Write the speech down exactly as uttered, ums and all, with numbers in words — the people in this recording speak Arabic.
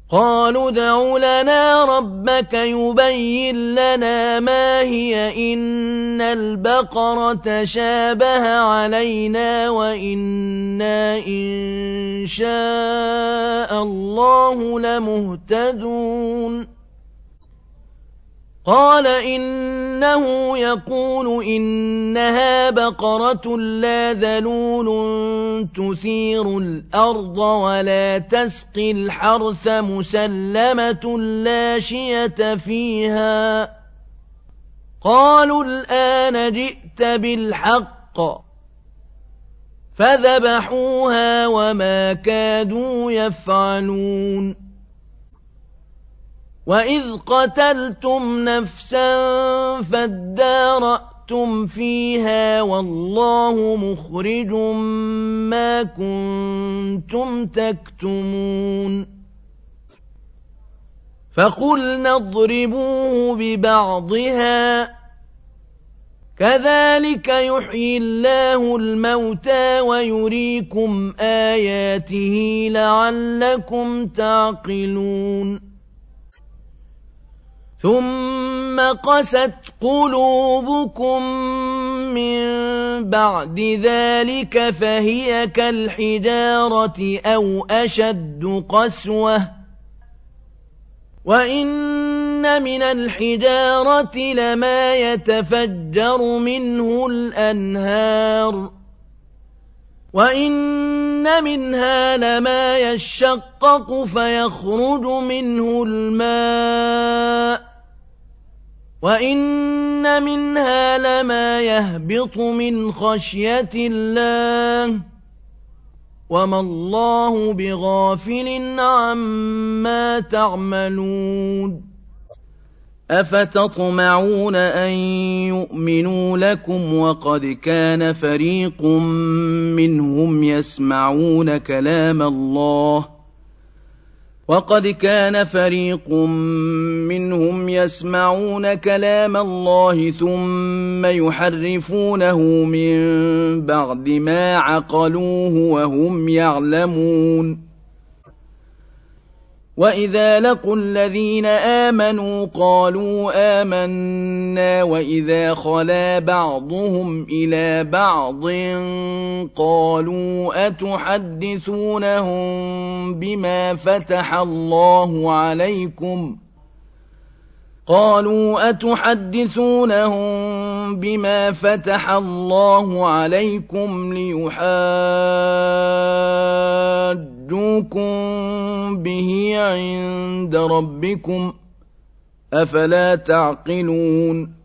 قالوا ادْعُ لَنَا رَبَّكَ يُبَيِّن لَّنَا مَا هِيَ إِنَّ الْبَقَرَ تَشَابَهَ عَلَيْنَا وَإِنَّا إِن شَاءَ اللَّهُ لَمُهْتَدُونَ قال إنه يقول إنها بقرة لا ذلول تثير الأرض ولا تسقي الحرث مسلمة لا شية فيها قالوا الآن جئت بالحق فذبحوها وما كادوا يفعلون وَإِذْ قَتَلْتُمْ نَفْسًا فَادَّارَأْتُمْ فِيهَا وَاللَّهُ مُخْرِجٌ مَا كُنتُمْ تَكْتُمُونَ فَقُلْنَا اضْرِبُوهُ بِبَعْضِهَا كَذَلِكَ يُحْيِي اللَّهُ الْمَوْتَى وَيُرِيكُمْ آيَاتِهِ لَعَلَّكُمْ تَعْقِلُونَ ثُمَّ قَسَتْ قُلُوبُكُم مِّن بَعْدِ ذَلِكَ فَهِيَ كَالْحِجَارَةِ أَوْ أَشَدُّ قَسْوَةً وَإِنَّ مِنَ الْحِجَارَةِ لَمَا يَتَفَجَّرُ مِنْهُ الْأَنْهَارُ وَإِنَّ مِنْهَا لَمَا يَشَّقَّقُ فَيَخْرُجُ مِنْهُ الْمَاءُ وَإِنَّ مِنْهَا لَمَا يَهْبِطُ مِنْ خَشْيَةِ اللَّهِ وَمَا اللَّهُ بِغَافِلٍ عَمَّا تَعْمَلُونَ أَفَتَطْمَعُونَ أَن يُؤْمِنُوا لَكُمْ وَقَدْ كَانَ فَرِيقٌ مِّنْهُمْ يَسْمَعُونَ كَلَامَ اللَّهِ وَقَدْ كَانَ فَرِيقٌ مِّنْهُمْ يَسْمَعُونَ كَلَامَ اللَّهِ ثُمَّ يُحَرِّفُونَهُ مِن بَعْدِ مَا عَقَلُوهُ وَهُمْ يَعْلَمُونَ وَإِذَا لَقُوا الَّذِينَ آمَنُوا قَالُوا آمَنَّا وَإِذَا خَلَا بَعْضُهُمْ إِلَىٰ بَعْضٍ قَالُوا أَتُحَدِّثُونَهُم بِمَا فَتَحَ اللَّهُ عَلَيْكُمْ قالوا أتحدثونهم بما فتح الله عليكم ليحاجوكم به عند ربكم أفلا تعقلون